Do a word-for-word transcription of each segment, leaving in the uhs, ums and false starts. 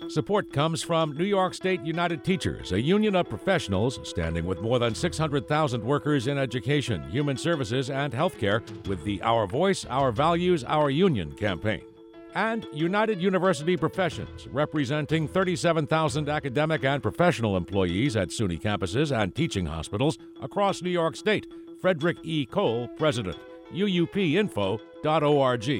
Support comes from New York State United Teachers, a union of professionals standing with more than six hundred thousand workers in education, human services, and healthcare with the Our Voice, Our Values, Our Union campaign. And United University Professions, representing thirty-seven thousand academic and professional employees at SUNY campuses and teaching hospitals across New York State. Frederick E. Cole, President. U U P info dot org.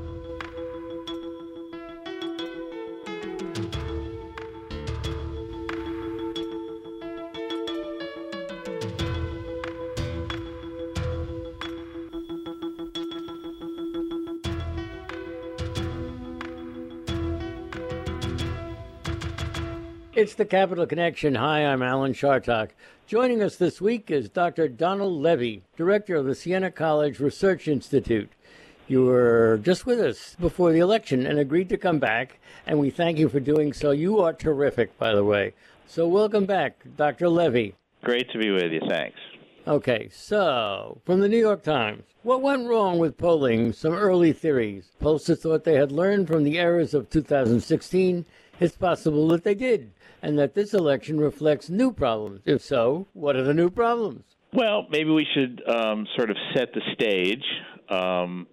It's the Capital Connection. Hi, I'm Alan Chartock. Joining us this week is Doctor Donald Levy, Director of the Siena College Research Institute. You were just with us before the election and agreed to come back, and we thank you for doing so. You are terrific, by the way. So welcome back, Doctor Levy. Great to be with you. Thanks. Okay, so from the New York Times, what went wrong with polling? Some early theories. Pollsters thought they had learned from the errors of two thousand sixteen. It's possible that they did, and that this election reflects new problems. If so, what are the new problems? Well, maybe we should um, sort of set the stage. Um,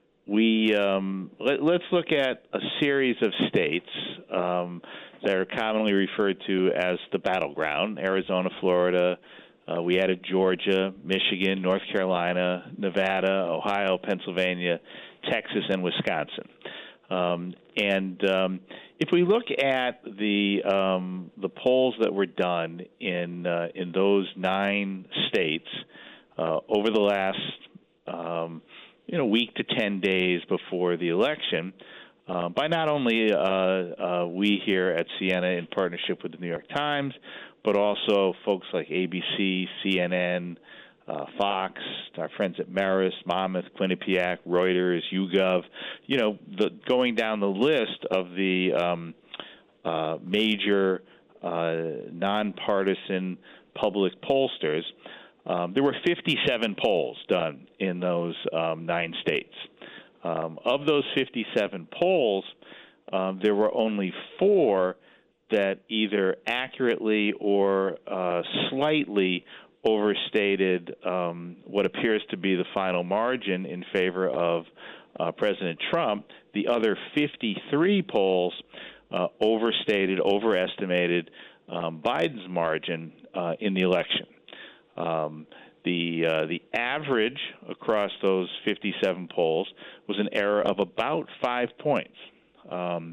we um, let, let's look at a series of states um, that are commonly referred to as the battleground: Arizona, Florida. Uh, we added Georgia, Michigan, North Carolina, Nevada, Ohio, Pennsylvania, Texas, and Wisconsin. Um, and um, if we look at the um, the polls that were done in uh, in those nine states uh, over the last um, you know week to ten days before the election, uh, by not only uh, uh, we here at Siena in partnership with the New York Times, but also folks like A B C, C N N, Uh, Fox, our friends at Marist, Monmouth, Quinnipiac, Reuters, YouGov, you know, the, going down the list of the um, uh, major uh, nonpartisan public pollsters, um, there were fifty-seven polls done in those um, nine states. Um, of those fifty-seven polls, um, there were only four that either accurately or uh, slightly overstated um, what appears to be the final margin in favor of uh, President Trump. The other fifty-three polls uh, overstated, overestimated um, Biden's margin uh, in the election. Um, the uh, the average across those fifty-seven polls was an error of about five points. Um,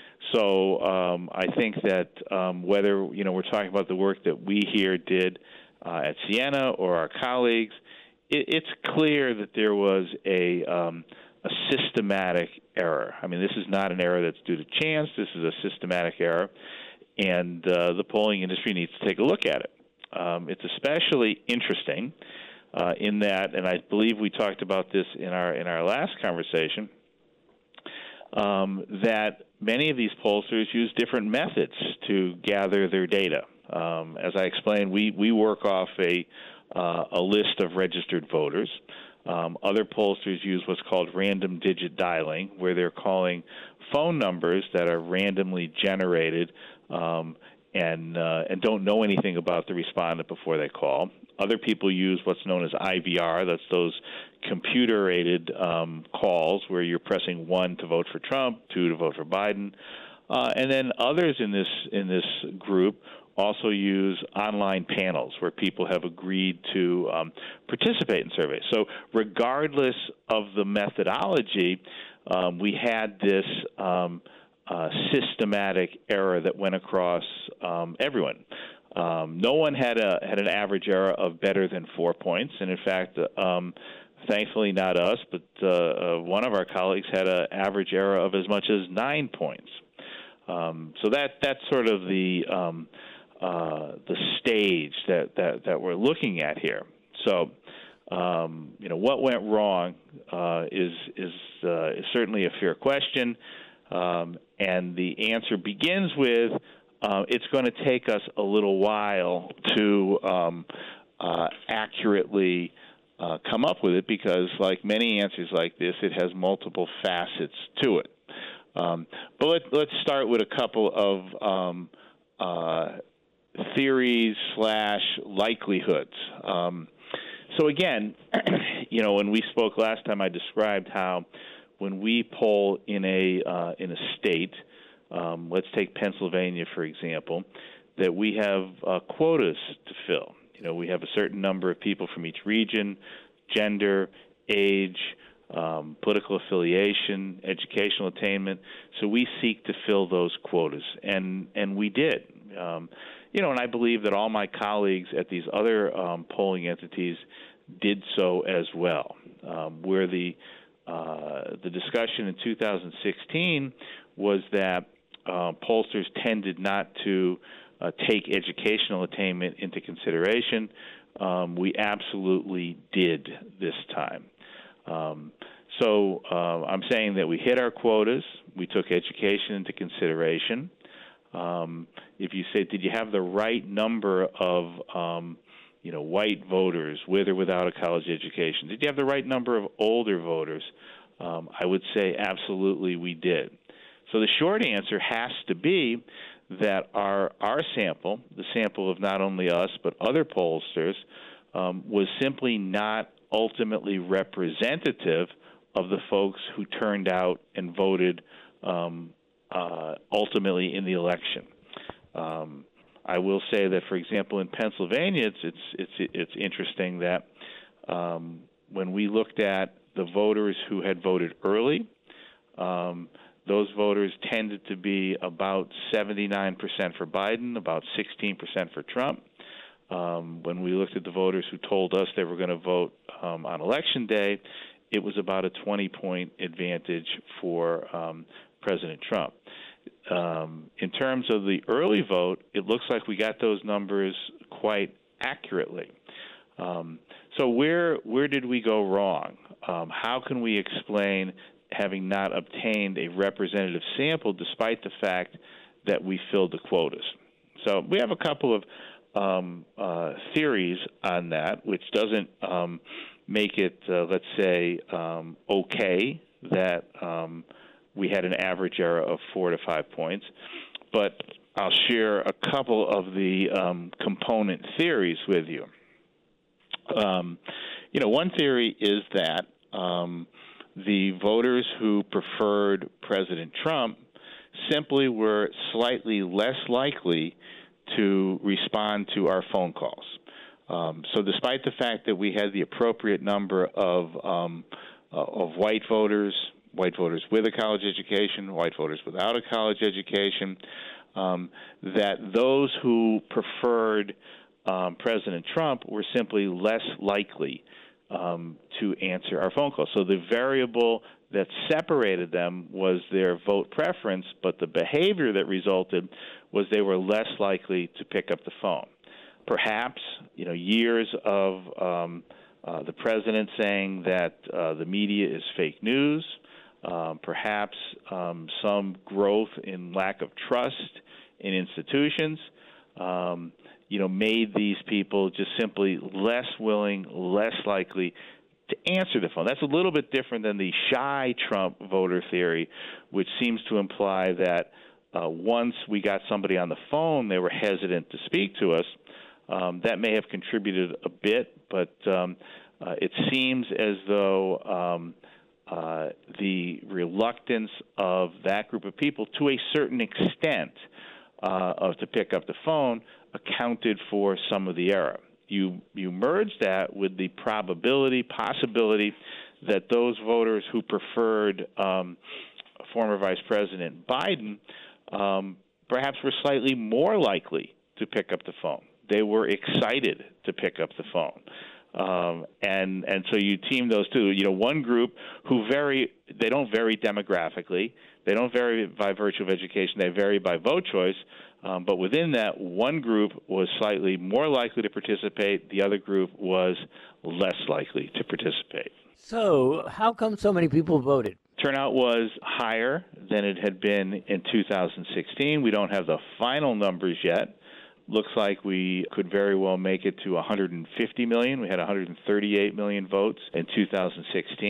so um, I think that um, whether you know we're talking about the work that we here did Uh, at Siena or our colleagues, it, it's clear that there was a um, a systematic error. I mean, this is not an error that's due to chance. This is a systematic error, and uh, the polling industry needs to take a look at it. Um, it's especially interesting uh, in that, and I believe we talked about this in our in our last conversation, um, that many of these pollsters use different methods to gather their data. Um, as I explained, we, we work off a uh, a list of registered voters. Um, other pollsters use what's called random digit dialing, where they're calling phone numbers that are randomly generated um, and uh, and don't know anything about the respondent before they call. Other people use what's known as I V R. That's those computer-aided um, calls where you're pressing one to vote for Trump, two to vote for Biden, uh, and then others in this in this group also use online panels where people have agreed to um, participate in surveys. So regardless of the methodology, um, we had this um, uh, systematic error that went across um, everyone. Um, no one had a had an average error of better than four points, and in fact, um, thankfully not us, but uh, uh, one of our colleagues had an average error of as much as nine points. Um, so that that's sort of the um, Uh, the stage that, that, that we're looking at here. So, um, you know, what went wrong uh, is is, uh, is certainly a fair question, um, and the answer begins with uh, it's going to take us a little while to um, uh, accurately uh, come up with it because, like many answers like this, it has multiple facets to it. Um, but let, let's start with a couple of um, uh, theories slash likelihoods. Um, so again, you know, when we spoke last time, I described how when we poll in a uh, in a state, um, let's take Pennsylvania for example, that we have uh, quotas to fill. You know, we have a certain number of people from each region, gender, age, um, political affiliation, educational attainment. So we seek to fill those quotas, and and we did. Um, you know, and I believe that all my colleagues at these other um, polling entities did so as well. Um, where the uh, the discussion in two thousand sixteen was that uh, pollsters tended not to uh, take educational attainment into consideration. Um, we absolutely did this time. Um, so uh, I'm saying that we hit our quotas. We took education into consideration. Um, if you say, did you have the right number of um, you know, white voters with or without a college education? Did you have the right number of older voters? Um, I would say absolutely we did. So the short answer has to be that our our sample, the sample of not only us but other pollsters, um, was simply not ultimately representative of the folks who turned out and voted um, uh, ultimately in the election. Um, I will say that, for example, in Pennsylvania, it's it's it's, it's interesting that um, when we looked at the voters who had voted early, um, those voters tended to be about seventy-nine percent for Biden, about sixteen percent for Trump. Um, when we looked at the voters who told us they were going to vote um, on Election Day, it was about a twenty-point advantage for um, President Trump. Um, in terms of the early vote, it looks like we got those numbers quite accurately. Um, so where where did we go wrong? Um, how can we explain having not obtained a representative sample despite the fact that we filled the quotas? So we have a couple of um, uh, theories on that, which doesn't um, make it, uh, let's say, um, okay that um, we had an average error of four to five points. But I'll share a couple of the um, component theories with you. Um, you know, one theory is that um, the voters who preferred President Trump simply were slightly less likely to respond to our phone calls. Um, so despite the fact that we had the appropriate number of um, uh, of white voters, white voters with a college education, white voters without a college education, um, that those who preferred um, President Trump were simply less likely um, to answer our phone calls. So the variable that separated them was their vote preference, but the behavior that resulted was they were less likely to pick up the phone. Perhaps, you know, years of um, uh, the president saying that uh, the media is fake news, um, perhaps um, some growth in lack of trust in institutions, um, you know, made these people just simply less willing, less likely to answer the phone. That's a little bit different than the shy Trump voter theory, which seems to imply that uh, once we got somebody on the phone, they were hesitant to speak to us. Um, that may have contributed a bit, but um, uh, it seems as though um, uh, the reluctance of that group of people, to a certain extent, uh, of to pick up the phone, accounted for some of the error. You you merge that with the probability, possibility that those voters who preferred um, former Vice President Biden um, perhaps were slightly more likely to pick up the phone. They were excited to pick up the phone. Um, and and so you team those two. You know, one group who vary, they don't vary demographically. They don't vary by virtue of education. They vary by vote choice. Um, but within that, one group was slightly more likely to participate. The other group was less likely to participate. So how come so many people voted? Turnout was higher than it had been in two thousand sixteen. We don't have the final numbers yet. Looks like we could very well make it to one hundred fifty million. We had one hundred thirty-eight million votes in two thousand sixteen.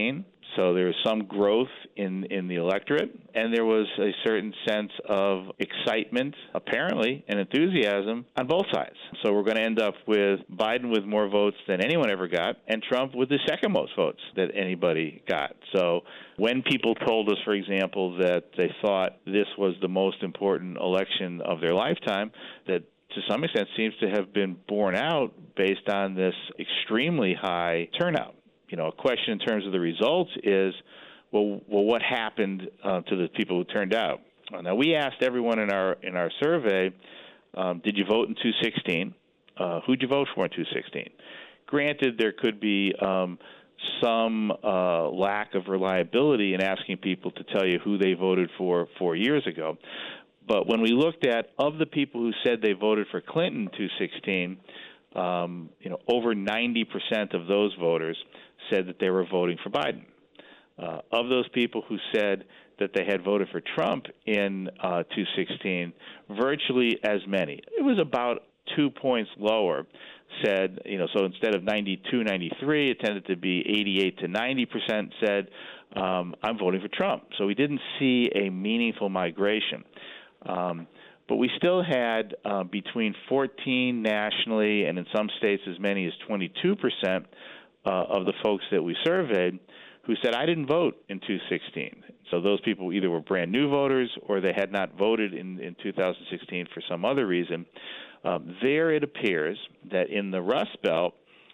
So there was some growth in, in the electorate, and there was a certain sense of excitement, apparently, and enthusiasm on both sides. So we're going to end up with Biden with more votes than anyone ever got, and Trump with the second most votes that anybody got. So when people told us, for example, that they thought this was the most important election of their lifetime, that to some extent seems to have been borne out based on this extremely high turnout. You know, a question in terms of the results is, well, well, what happened uh, to the people who turned out? Uh, now, we asked everyone in our in our survey, um, did you vote in two sixteen? Uh, who'd you vote for in two sixteen? Granted, there could be um, some uh, lack of reliability in asking people to tell you who they voted for four years ago. But when we looked at, of the people who said they voted for Clinton in two sixteen, um, you know, over ninety percent of those voters said that they were voting for Biden. Uh, of those people who said that they had voted for Trump in uh, two sixteen, virtually as many, it was about two points lower, said, you know, so instead of ninety-two, ninety-three, it tended to be eighty-eight to ninety percent said, um, I'm voting for Trump. So we didn't see a meaningful migration. Um, but we still had uh, between fourteen nationally and in some states as many as twenty-two percent uh, of the folks that we surveyed who said, I didn't vote in two sixteen. So those people either were brand new voters or they had not voted in, in two thousand sixteen for some other reason. Um, there it appears that in the Rust Belt,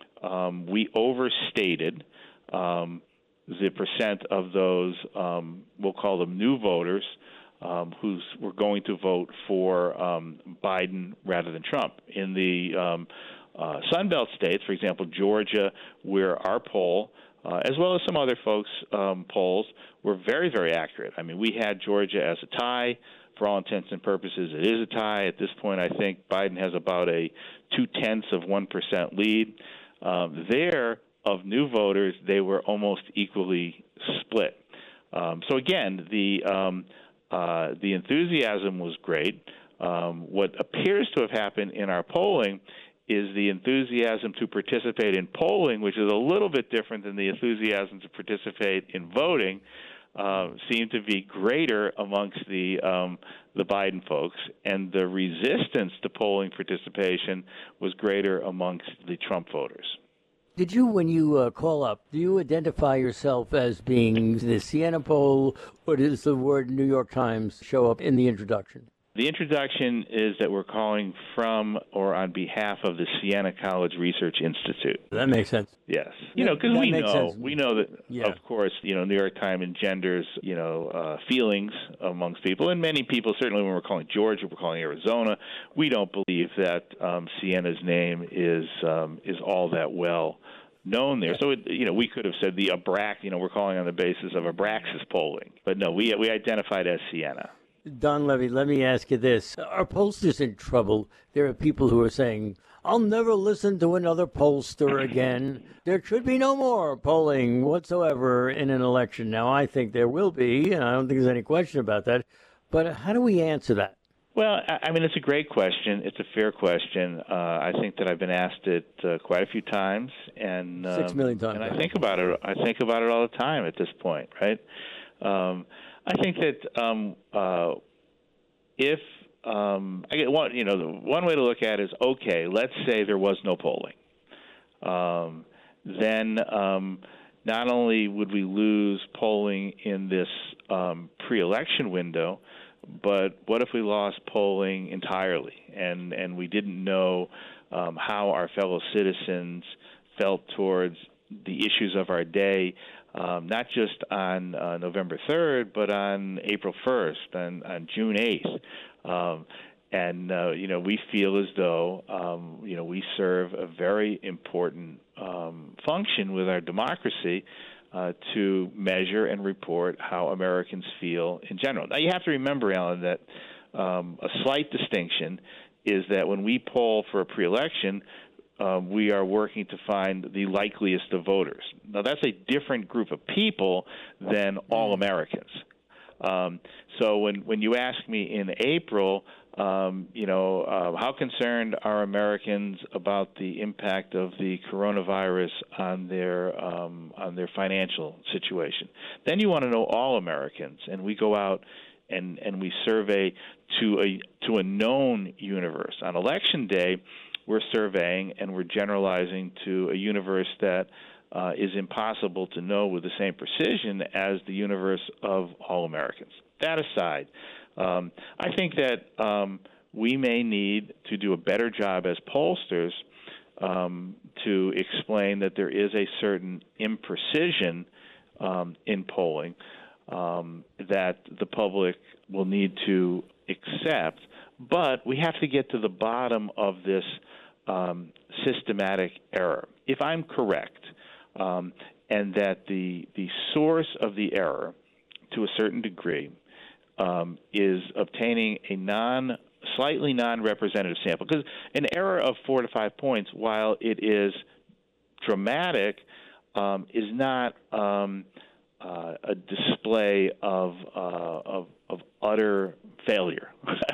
um, we overstated um, the percent of those, um, we'll call them new voters, um, who were going to vote for um, Biden rather than Trump. In the um, uh, Sun Belt states, for example, Georgia, where our poll, uh, as well as some other folks' um, polls, were very, very accurate. I mean, we had Georgia as a tie. For all intents and purposes, it is a tie. At this point, I think Biden has about a two-tenths of one percent lead. Um, there, of new voters, they were almost equally split. Um, so again, the um, uh, the enthusiasm was great. Um, what appears to have happened in our polling is the enthusiasm to participate in polling, which is a little bit different than the enthusiasm to participate in voting, Uh, seemed to be greater amongst the um, the Biden folks, and the resistance to polling participation was greater amongst the Trump voters. Did you, when you uh, call up, do you identify yourself as being the Siena poll, or does the word New York Times show up in the introduction? The introduction is that we're calling from or on behalf of the Siena College Research Institute. That makes sense. Yes. You know, because we know, sense. we know that, yeah. of course, you know, New York Times engenders, you know, uh, feelings amongst people. And many people, certainly when we're calling Georgia, we're calling Arizona, we don't believe that um, Siena's name is um, is all that well known there. So, it, you know, we could have said the Abrax, you know, we're calling on the basis of Abraxas polling. But no, we we identified as Siena. Don Levy, let me ask you this. Are pollsters in trouble? There are people who are saying, I'll never listen to another pollster again. There should be no more polling whatsoever in an election. Now, I think there will be, and I don't think there's any question about that. But how do we answer that? Well, I mean, it's a great question. It's a fair question. Uh, I think that I've been asked it uh, quite a few times. and um, Six million times. And I think about it. I think about it all the time at this point, right? Um I think that um, uh, if um, I get one, you know, the one way to look at it is, okay, let's say there was no polling, um, then um, not only would we lose polling in this um, pre-election window, but what if we lost polling entirely, and and we didn't know um, how our fellow citizens felt towards the issues of our day? Um, not just on uh, November third, but on April first, and on June eighth. Um, and, uh, you know, we feel as though, um, you know, we serve a very important um, function with our democracy uh, to measure and report how Americans feel in general. Now, you have to remember, Alan, that um, a slight distinction is that when we poll for a pre-election, Uh, we are working to find the likeliest of voters. Now, that's a different group of people than all Americans. Um, so when, when you ask me in April, um, you know, uh, how concerned are Americans about the impact of the coronavirus on their um, on their financial situation? Then you want to know all Americans, and we go out and, and we survey to a to a known universe. On Election Day, we're surveying and we're generalizing to a universe that uh, is impossible to know with the same precision as the universe of all Americans. That aside, um, I think that um, we may need to do a better job as pollsters um, to explain that there is a certain imprecision um, in polling um, that the public will need to accept. But we have to get to the bottom of this um, systematic error. If I'm correct, um, and that the the source of the error, to a certain degree, um, is obtaining a non slightly non-representative sample, because an error of four to five points, while it is dramatic, um, is not um, uh, a display of, uh, of of utter failure.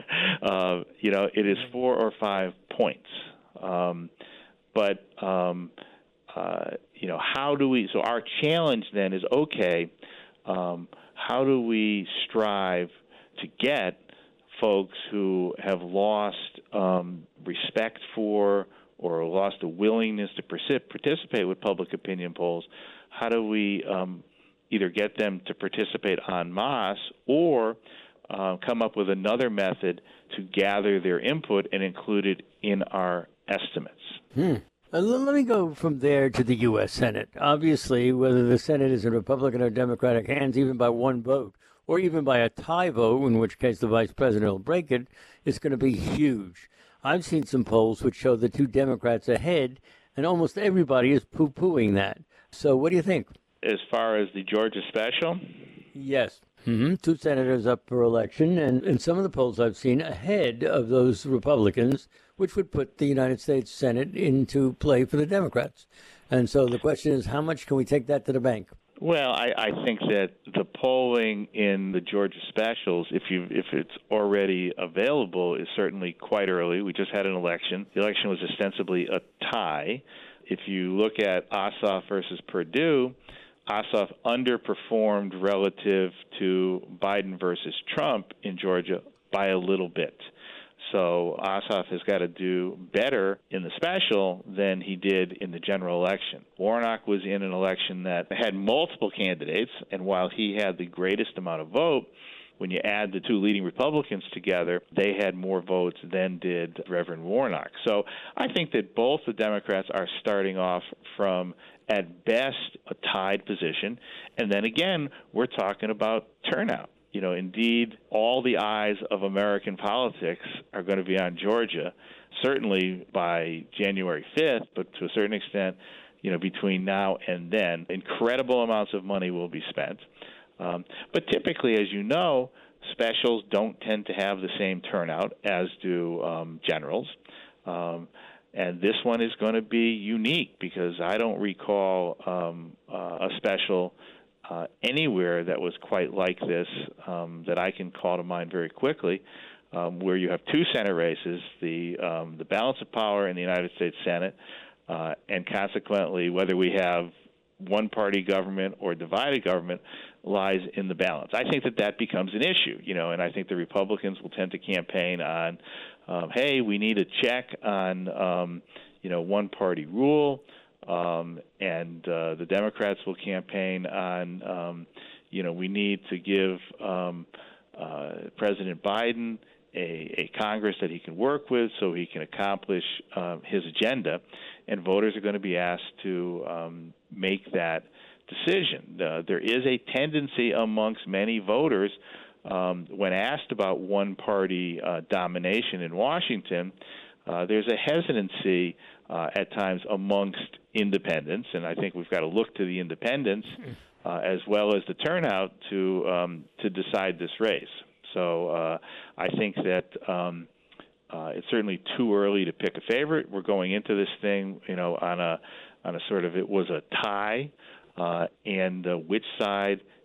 uh, you know, it is four or five points. Um, but um, uh, you know, how do we? So our challenge then is, okay, um, how do we strive to get folks who have lost um, respect for or lost a willingness to participate with public opinion polls? How do we um, either get them to participate en masse or uh, come up with another method to gather their input and include it in our estimates? Hmm. Uh, let me go from there to the U S. Senate. Obviously, whether the Senate is in Republican or Democratic hands, even by one vote, or even by a tie vote, in which case the vice president will break it, it's going to be huge. I've seen some polls which show the two Democrats ahead, and almost everybody is poo-pooing that. So what do you think? As far as the Georgia special? Yes. Mm-hmm. Two senators up for election, and in some of the polls I've seen ahead of those Republicans, which would put the United States Senate into play for the Democrats. And so the question is, how much can we take that to the bank? Well, I, I think that the polling in the Georgia specials, if you if it's already available, is certainly quite early. We just had an election. The election was ostensibly a tie. If you look at Ossoff versus Perdue, Ossoff underperformed relative to Biden versus Trump in Georgia by a little bit. So Ossoff has got to do better in the special than he did in the general election. Warnock was in an election that had multiple candidates, and while he had the greatest amount of vote, when you add the two leading Republicans together, they had more votes than did Reverend Warnock. So I think that both the Democrats are starting off from, at best, a tied position. And then again, we're talking about turnout. You know, indeed, all the eyes of American politics are going to be on Georgia, certainly by January fifth, but to a certain extent, you know, between now and then, incredible amounts of money will be spent. Um, but typically, as you know, specials don't tend to have the same turnout as do um, generals. Um, and this one is going to be unique because I don't recall um, uh, a special Uh, anywhere that was quite like this um, that I can call to mind very quickly, um, where you have two Senate races, the um, the balance of power in the United States Senate, uh, and consequently whether we have one-party government or divided government lies in the balance. I think that that becomes an issue, you know, and I think the Republicans will tend to campaign on, um, hey, we need a check on, um, you know, one-party rule. Um, and uh, the Democrats will campaign on, um, you know, we need to give um, uh, President Biden a, a Congress that he can work with so he can accomplish uh, his agenda. And voters are going to be asked to um, make that decision. Uh, there is a tendency amongst many voters um, when asked about one-party uh, domination in Washington, uh, there's a hesitancy uh, at times amongst independents, and I think we've got to look to the independents uh, as well as the turnout to um, to decide this race. So uh, I think that um, uh, it's certainly too early to pick a favorite. We're going into this thing, you know, on a on a sort of it was a tie, uh, and uh, which side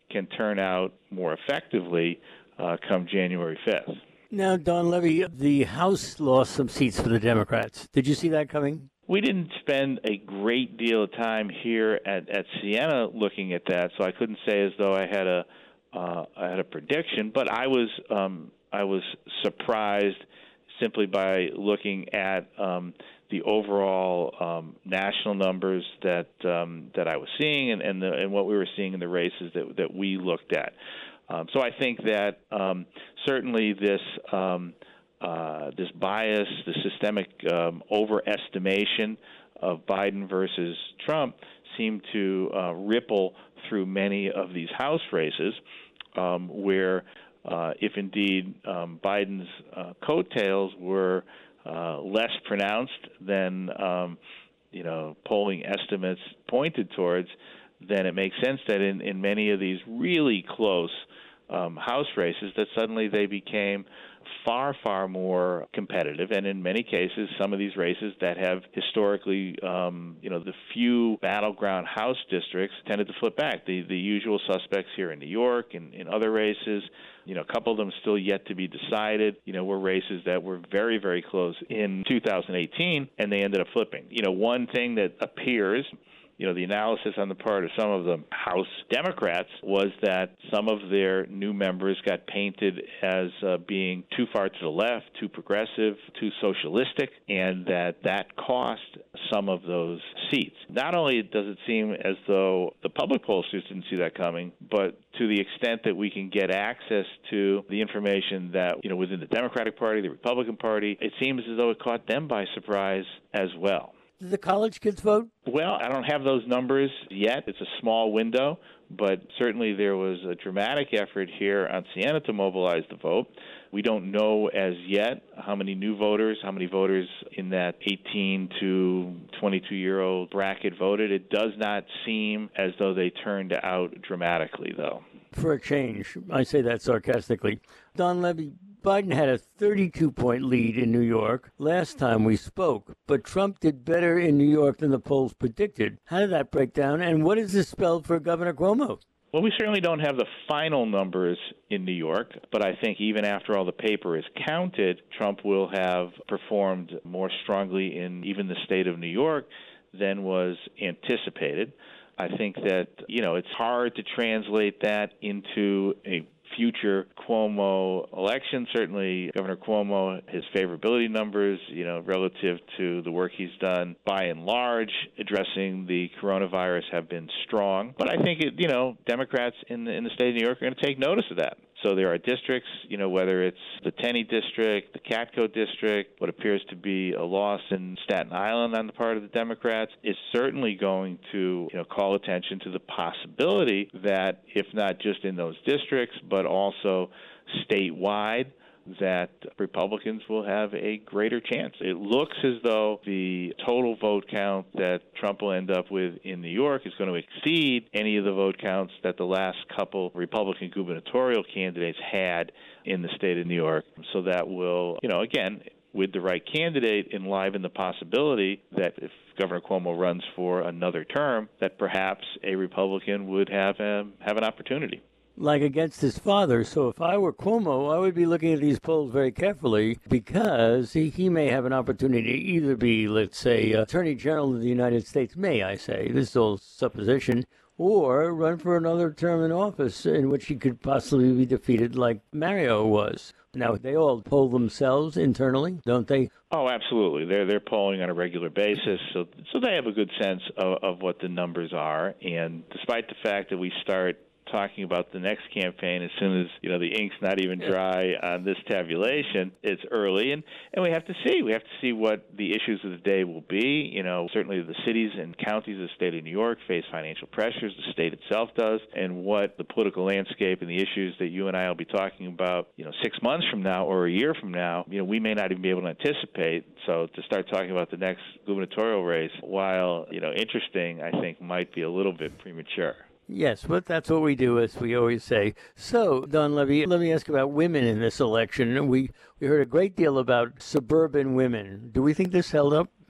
can turn out more effectively uh, come January fifth. Now, Don Levy, the House lost some seats for the Democrats. Did you see that coming? We didn't spend a great deal of time here at, at Siena looking at that, so I couldn't say as though I had a uh, I had a prediction. But I was um, I was surprised simply by looking at um, the overall um, national numbers that um, that I was seeing and and, the, and what we were seeing in the races that that we looked at. Um, so I think that um, certainly this. Um, Uh, this bias, the systemic um, overestimation of Biden versus Trump seemed to uh, ripple through many of these House races um, where uh, if indeed um, Biden's uh, coattails were uh, less pronounced than um, you know polling estimates pointed towards, then it makes sense that in, in many of these really close um, House races that suddenly they became far, far more competitive, and in many cases, some of these races that have historically, um, you know, the few battleground House districts tended to flip back. The the usual suspects here in New York and in other races, you know, a couple of them still yet to be decided, you know, were races that were very, very close in two thousand eighteen, and they ended up flipping. You know, one thing that appears, you know, the analysis on the part of some of the House Democrats was that some of their new members got painted as uh, being too far to the left, too progressive, too socialistic, and that that cost some of those seats. Not only does it seem as though the public pollsters didn't see that coming, but to the extent that we can get access to the information that, you know, within the Democratic Party, the Republican Party, it seems as though it caught them by surprise as well. Did the college kids vote? Well, I don't have those numbers yet. It's a small window, but certainly there was a dramatic effort here on Siena to mobilize the vote. We don't know as yet how many new voters, how many voters in that eighteen to twenty-two-year-old bracket voted. It does not seem as though they turned out dramatically, though. For a change. I say that sarcastically. Don Levy, Biden had a thirty-two point lead in New York last time we spoke, but Trump did better in New York than the polls predicted. How did that break down, and what does this spell for Governor Cuomo? Well, we certainly don't have the final numbers in New York, but I think even after all the paper is counted, Trump will have performed more strongly in even the state of New York than was anticipated. I think that, you know, it's hard to translate that into a future Cuomo election. Certainly, Governor Cuomo, his favorability numbers, you know, relative to the work he's done by and large addressing the coronavirus have been strong. But I think, it, you know, Democrats in the, in the state of New York are going to take notice of that. So there are districts, you know, whether it's the Tenney district, the Catco district, what appears to be a loss in Staten Island on the part of the Democrats, is certainly going to, you know, call attention to the possibility that if not just in those districts, but also statewide, that Republicans will have a greater chance. It looks as though the total vote count that Trump will end up with in New York is going to exceed any of the vote counts that the last couple Republican gubernatorial candidates had in the state of New York. So that will, you know, again, with the right candidate, enliven the possibility that if Governor Cuomo runs for another term, that perhaps a Republican would have a, have an opportunity. Like against his father. So if I were Cuomo, I would be looking at these polls very carefully because he, he may have an opportunity to either be, let's say, Attorney General of the United States, may I say, this is all supposition, or run for another term in office in which he could possibly be defeated like Mario was. Now, they all poll themselves internally, don't they? Oh, absolutely. They're they're polling on a regular basis, so so they have a good sense of, of what the numbers are. And despite the fact that we start talking about the next campaign as soon as, you know, the ink's not even dry on this tabulation, it's early, and, and we have to see. We have to see what the issues of the day will be. You know, certainly the cities and counties of the state of New York face financial pressures, the state itself does, and what the political landscape and the issues that you and I will be talking about, you know, six months from now or a year from now, you know, we may not even be able to anticipate. So to start talking about the next gubernatorial race, while, you know, interesting, I think might be a little bit premature. Yes, but that's what we do, as we always say. So, Don Levy, let me ask about women in this election. We we heard a great deal about suburban women. Do we think this held up?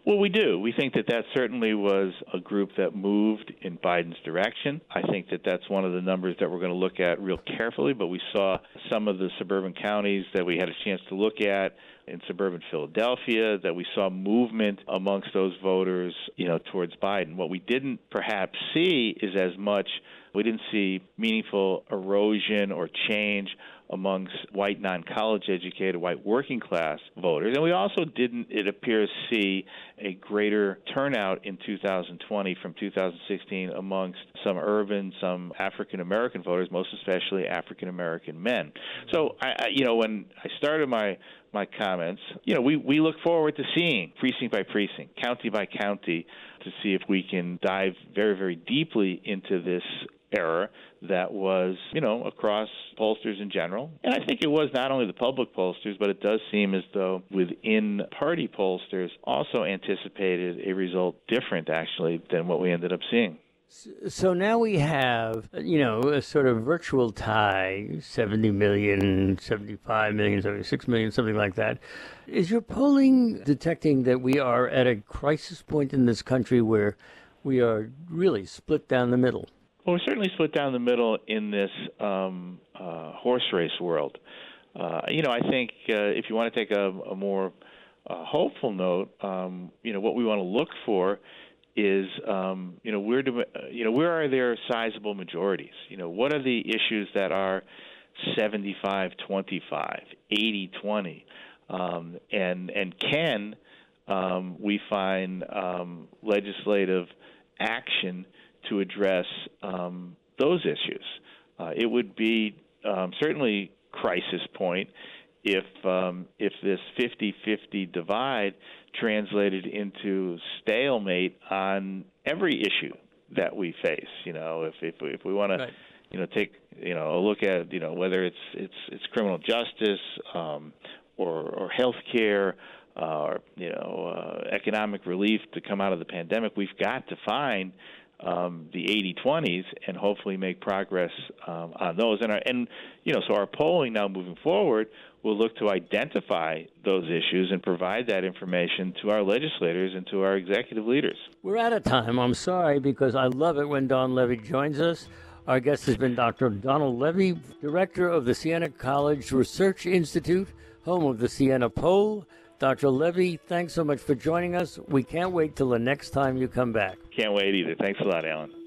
Well, we do. We think that that certainly was a group that moved in Biden's direction. I think that that's one of the numbers that we're going to look at real carefully, but we saw some of the suburban counties that we had a chance to look at in suburban Philadelphia, that we saw movement amongst those voters, you know, towards Biden. What we didn't perhaps see is as much, we didn't see meaningful erosion or change amongst white non-college educated, white working class voters. And we also didn't, it appears, see a greater turnout in two thousand twenty from two thousand sixteen amongst some urban, some African-American voters, most especially African-American men. So, I, I, you know, when I started my my comments, you know, we, we look forward to seeing precinct by precinct, county by county, to see if we can dive very, very deeply into this error that was, you know, across pollsters in general. And I think it was not only the public pollsters, but it does seem as though within party pollsters also anticipated a result different, actually, than what we ended up seeing. So now we have, you know, a sort of virtual tie, seventy million, seventy-five million, seventy-six million, something like that. Is your polling detecting that we are at a crisis point in this country where we are really split down the middle? Well, we're certainly split down the middle in this um, uh, horse race world. Uh, you know, I think uh, if you want to take a, a more uh, hopeful note, um, you know, what we want to look for is, um, you know, where do, you know, where are there sizable majorities? You know, what are the issues that are seventy-five twenty-five, eighty twenty, um, and and can um, we find um, legislative action to address um, those issues? Uh, it would be um, certainly crisis point if um, if this fifty-fifty divide translated into stalemate on every issue that we face. You know, if if, if we want right. to, you know, take you know a look at you know whether it's it's it's criminal justice um, or or health care. Uh, or you know, uh, economic relief to come out of the pandemic, we've got to find um, the eighty twenties and hopefully make progress um, on those. And, our, and, you know, so our polling now moving forward will look to identify those issues and provide that information to our legislators and to our executive leaders. We're out of time. I'm sorry, because I love it when Don Levy joins us. Our guest has been Doctor Donald Levy, director of the Siena College Research Institute, home of the Siena Poll. Doctor Levy, thanks so much for joining us. We can't wait till the next time you come back. Can't wait either. Thanks a lot, Alan.